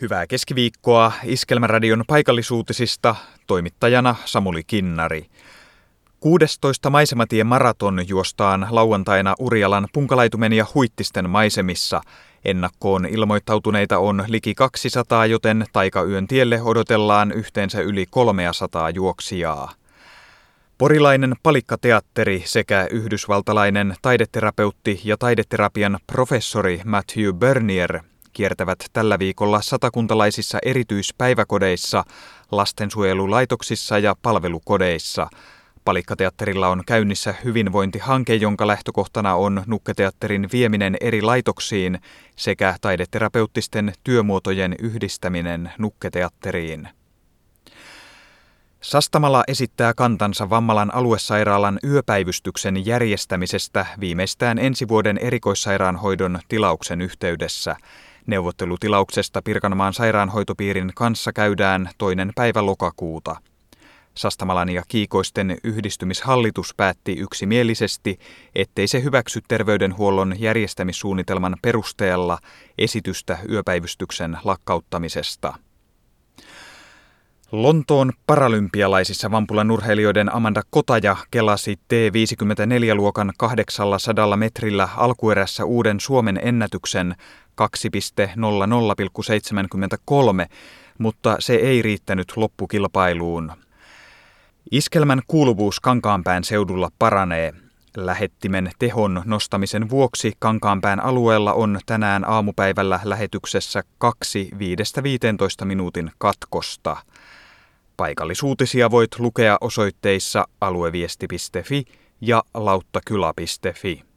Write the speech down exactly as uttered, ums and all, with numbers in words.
Hyvää keskiviikkoa Iskelmäradion paikallisuutisista, toimittajana Samuli Kinnari. kuudestoista Maisematien maraton juostaan lauantaina Urjalan Punkalaitumen ja Huittisten maisemissa. Ennakkoon ilmoittautuneita on liki kaksisataa, joten taikayön tielle odotellaan yhteensä yli kolmesataa juoksijaa. Porilainen Palikkateatteri sekä yhdysvaltalainen taideterapeutti ja taideterapian professori Matthew Bernier kiertävät tällä viikolla satakuntalaisissa erityispäiväkodeissa, lastensuojelulaitoksissa ja palvelukodeissa. Palikkateatterilla on käynnissä hyvinvointihanke, jonka lähtökohtana on nukketeatterin vieminen eri laitoksiin sekä taideterapeuttisten työmuotojen yhdistäminen nukketeatteriin. Sastamala esittää kantansa Vammalan aluesairaalan yöpäivystyksen järjestämisestä viimeistään ensi vuoden erikoissairaanhoidon tilauksen yhteydessä. Neuvottelutilauksesta Pirkanmaan sairaanhoitopiirin kanssa käydään toinen päivä lokakuuta. Sastamalan ja Kiikoisten yhdistymishallitus päätti yksimielisesti, ettei se hyväksy terveydenhuollon järjestämissuunnitelman perusteella esitystä yöpäivystyksen lakkauttamisesta. Lontoon paralympialaisissa vampulan urheilijoiden Amanda Kotaja kelasi T viisikymmentäneljä-luokan kahdeksansataa metrillä alkuerässä uuden Suomen ennätyksen kaksi nolla nolla pilkku seitsemänkymmentäkolme, mutta se ei riittänyt loppukilpailuun. Iskelmän kuuluvuus Kankaanpään seudulla paranee. Lähettimen tehon nostamisen vuoksi Kankaanpään alueella on tänään aamupäivällä lähetyksessä kaksi viidestä viiteentoista minuutin katkosta. Paikallisuutisia voit lukea osoitteissa alueviesti piste fi ja lauttakylä piste fi.